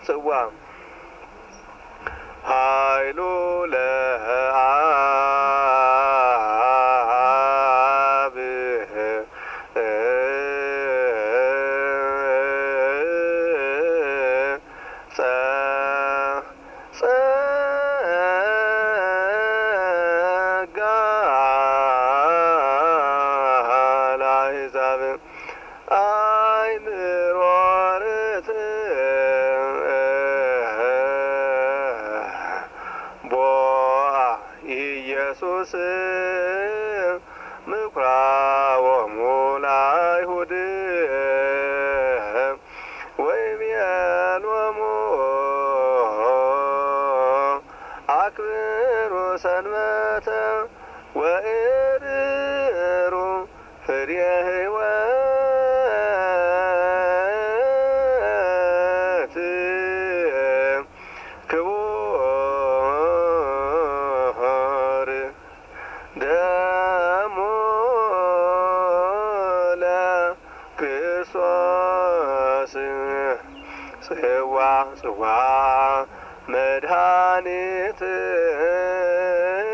ጽዋ ኃይሉ ለአብ ጸጋ ለአሕዛብ አእምሮ ቦአ ኢየሱስ ምኵራቦሙ ለአይሁድ ወይቤሎሙ አክብሩ ሰንበተ ወእርሩ ፍሬ ሕይወት ክቡር ደሙ ለክርስቶስ ጽዋ ጽዋ መድኃኒት